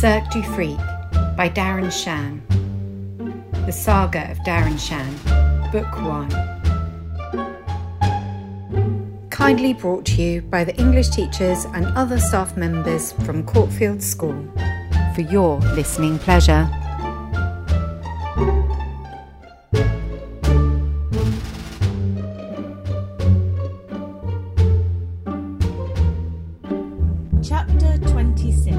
Cirque du Freak by Darren Shan. The Saga of Darren Shan, Book 1. Kindly brought to you by the English teachers and other staff members from Courtfield School. For your listening pleasure. Chapter 26.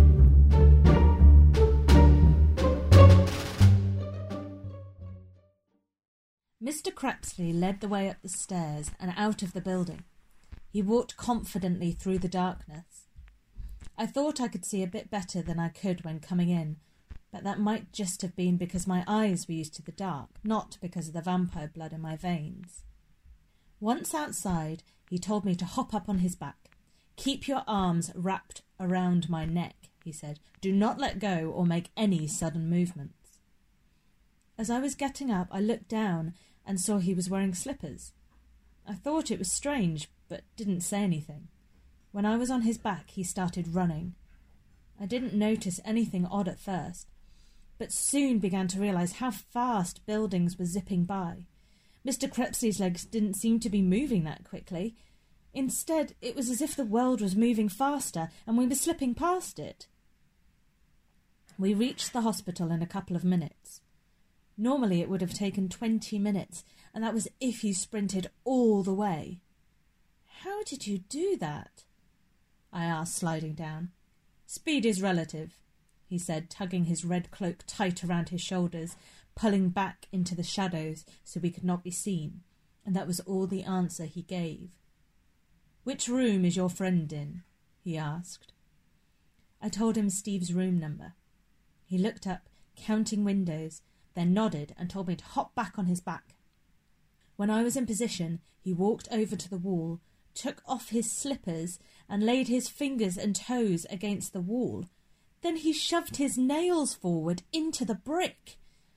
Mr. Crepsley led the way up the stairs and out of the building. He walked confidently through the darkness. I thought I could see a bit better than I could when coming in, but that might just have been because my eyes were used to the dark, not because of the vampire blood in my veins. Once outside, he told me to hop up on his back. "Keep your arms wrapped around my neck," he said. "Do not let go or make any sudden movements." As I was getting up, I looked down and saw he was wearing slippers. I thought it was strange, but didn't say anything. When I was on his back, he started running. I didn't notice anything odd at first, but soon began to realise how fast buildings were zipping by. Mr. Crepsley's legs didn't seem to be moving that quickly. Instead, it was as if the world was moving faster and we were slipping past it. We reached the hospital in a couple of minutes. Normally it would have taken 20 minutes, and that was if you sprinted all the way. "How did you do that?" I asked, sliding down. "Speed is relative," he said, tugging his red cloak tight around his shoulders, pulling back into the shadows so we could not be seen, and that was all the answer he gave. "Which room is your friend in?" he asked. I told him Steve's room number. He looked up, counting windows, then nodded and told me to hop back on his back. When I was in position, he walked over to the wall, took off his slippers and laid his fingers and toes against the wall. Then he shoved his nails forward into the brick.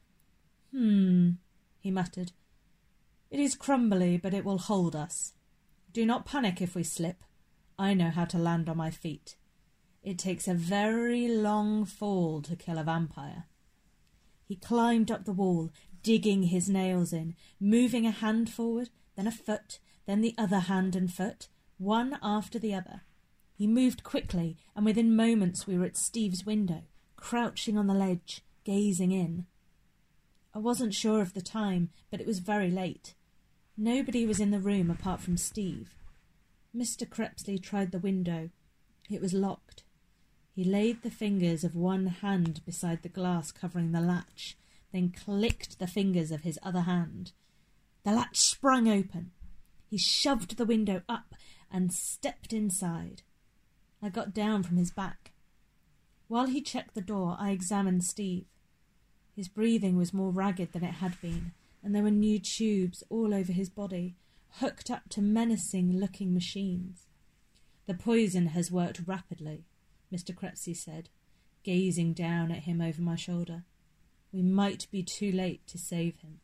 He muttered. "It is crumbly, but it will hold us. Do not panic if we slip. I know how to land on my feet. It takes a very long fall to kill a vampire." He climbed up the wall, digging his nails in, moving a hand forward, then a foot, then the other hand and foot, one after the other. He moved quickly, and within moments we were at Steve's window, crouching on the ledge, gazing in. I wasn't sure of the time, but it was very late. Nobody was in the room apart from Steve. Mr. Crepsley tried the window. It was locked. He laid the fingers of one hand beside the glass covering the latch, then clicked the fingers of his other hand. The latch sprung open. He shoved the window up and stepped inside. I got down from his back. While he checked the door, I examined Steve. His breathing was more ragged than it had been, and there were new tubes all over his body, hooked up to menacing-looking machines. "The poison has worked rapidly," Mr. Crepsley said, gazing down at him over my shoulder. "We might be too late to save him."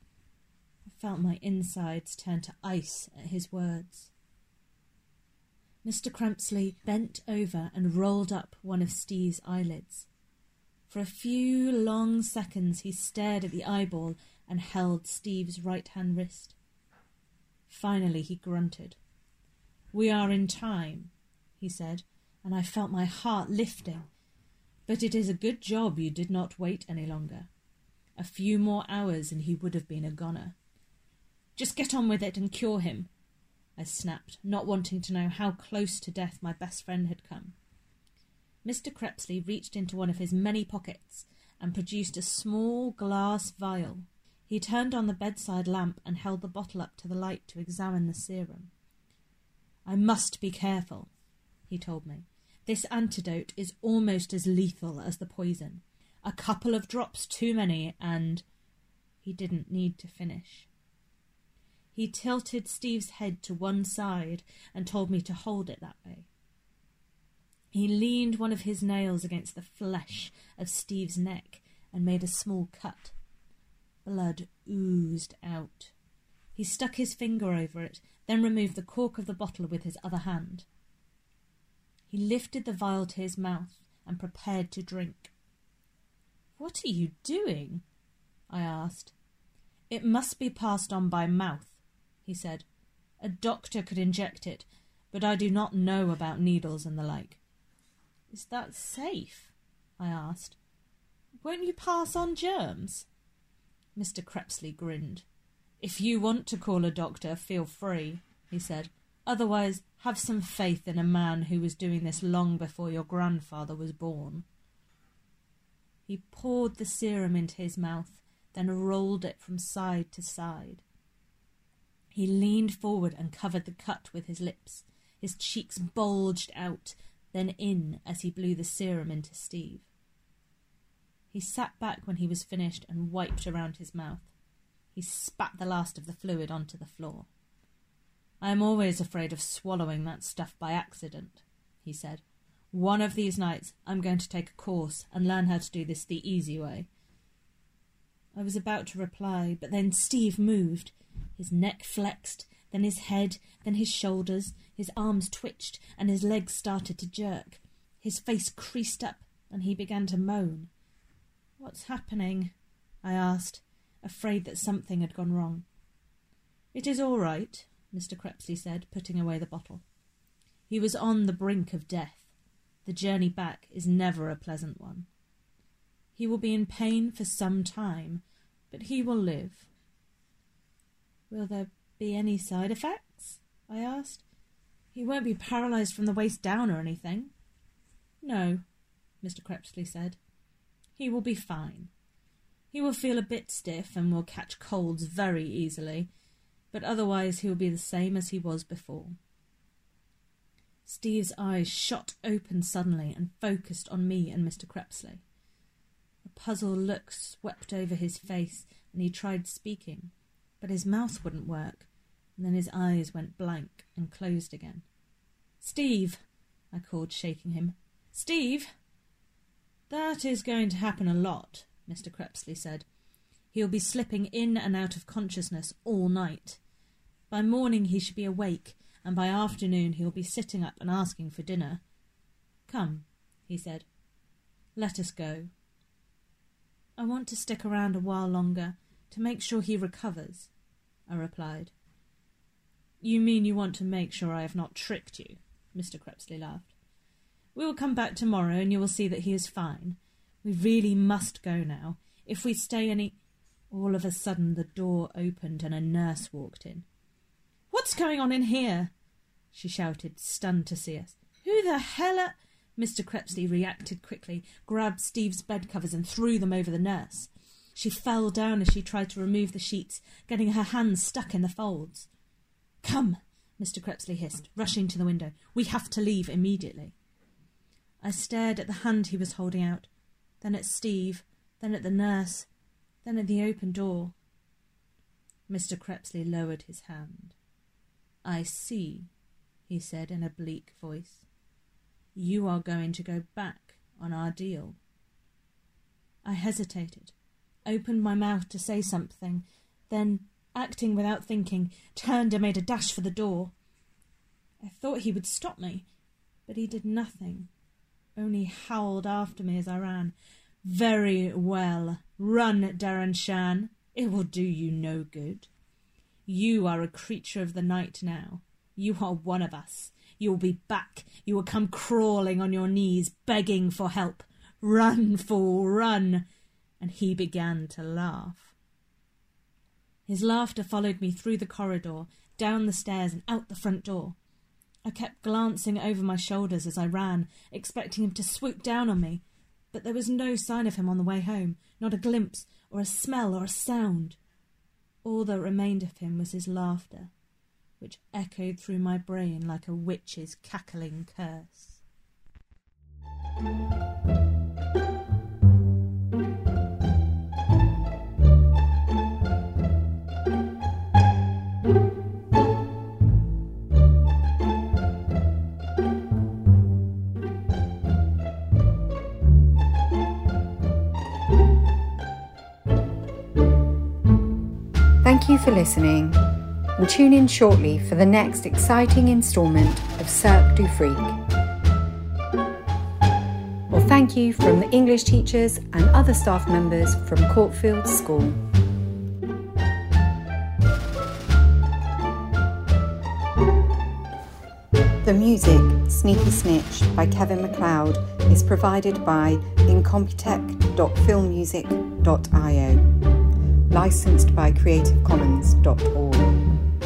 I felt my insides turn to ice at his words. Mr. Crepsley bent over and rolled up one of Steve's eyelids. For a few long seconds he stared at the eyeball and held Steve's right-hand wrist. Finally he grunted. "We are in time," he said, and I felt my heart lifting. "But it is a good job you did not wait any longer. A few more hours and he would have been a goner." "Just get on with it and cure him," I snapped, not wanting to know how close to death my best friend had come. Mr. Crepsley reached into one of his many pockets and produced a small glass vial. He turned on the bedside lamp and held the bottle up to the light to examine the serum. "I must be careful," he told me. "This antidote is almost as lethal as the poison. A couple of drops too many and—" He didn't need to finish. He tilted Steve's head to one side and told me to hold it that way. He leaned one of his nails against the flesh of Steve's neck and made a small cut. Blood oozed out. He stuck his finger over it, then removed the cork of the bottle with his other hand. He lifted the vial to his mouth and prepared to drink. "What are you doing?" I asked. "It must be passed on by mouth," he said. "A doctor could inject it, but I do not know about needles and the like." "Is that safe?" I asked. "Won't you pass on germs?" Mr. Crepsley grinned. "If you want to call a doctor, feel free," he said. "Otherwise, have some faith in a man who was doing this long before your grandfather was born." He poured the serum into his mouth, then rolled it from side to side. He leaned forward and covered the cut with his lips. His cheeks bulged out, then in as he blew the serum into Steve. He sat back when he was finished and wiped around his mouth. He spat the last of the fluid onto the floor. "I am always afraid of swallowing that stuff by accident," he said. "One of these nights I'm going to take a course and learn how to do this the easy way." I was about to reply, but then Steve moved. His neck flexed, then his head, then his shoulders. His arms twitched and his legs started to jerk. His face creased up and he began to moan. "What's happening?" I asked, afraid that something had gone wrong. "It is all right," Mr. Crepsley said, putting away the bottle. "He was on the brink of death. The journey back is never a pleasant one. He will be in pain for some time, but he will live." "Will there be any side effects?" I asked. "He won't be paralysed from the waist down or anything?" "No," Mr. Crepsley said. "He will be fine. He will feel a bit stiff and will catch colds very easily, but otherwise he will be the same as he was before." Steve's eyes shot open suddenly and focused on me and Mr. Crepsley. A puzzled look swept over his face and he tried speaking, but his mouth wouldn't work, and then his eyes went blank and closed again. "Steve," I called, shaking him. "Steve!" "That is going to happen a lot," Mr. Crepsley said. "He'll be slipping in and out of consciousness all night. By morning he should be awake, and by afternoon he'll be sitting up and asking for dinner. Come," he said. "Let us go." "I want to stick around a while longer, to make sure he recovers," I replied. "You mean you want to make sure I have not tricked you?" Mr. Crepsley laughed. "We will come back tomorrow and you will see that he is fine. We really must go now. If we stay any—" All of a sudden the door opened and a nurse walked in. "What's going on in here?" she shouted, stunned to see us. "Who the hell are—" Mr. Crepsley reacted quickly, grabbed Steve's bedcovers and threw them over the nurse. She fell down as she tried to remove the sheets, getting her hands stuck in the folds. "Come," Mr. Crepsley hissed, rushing to the window. "We have to leave immediately." I stared at the hand he was holding out, then at Steve, then at the nurse, then at the open door. Mr. Crepsley lowered his hand. "I see," he said in a bleak voice. "You are going to go back on our deal." I hesitated, opened my mouth to say something, then, acting without thinking, turned and made a dash for the door. I thought he would stop me, but he did nothing, only howled after me as I ran. "Very well. Run, Dharan-Shan. It will do you no good. You are a creature of the night now. You are one of us. You will be back. You will come crawling on your knees, begging for help. Run, fool, run." And he began to laugh. His laughter followed me through the corridor, down the stairs and out the front door. I kept glancing over my shoulders as I ran, expecting him to swoop down on me, but there was no sign of him on the way home, not a glimpse, or a smell, or a sound. All that remained of him was his laughter, which echoed through my brain like a witch's cackling curse. Thank you for listening, and tune in shortly for the next exciting instalment of Cirque du Freak. Or thank you from the English teachers and other staff members from Courtfield School. The music, Sneaky Snitch by Kevin MacLeod, is provided by incompetech.filmmusic.io. Licensed by creativecommons.org.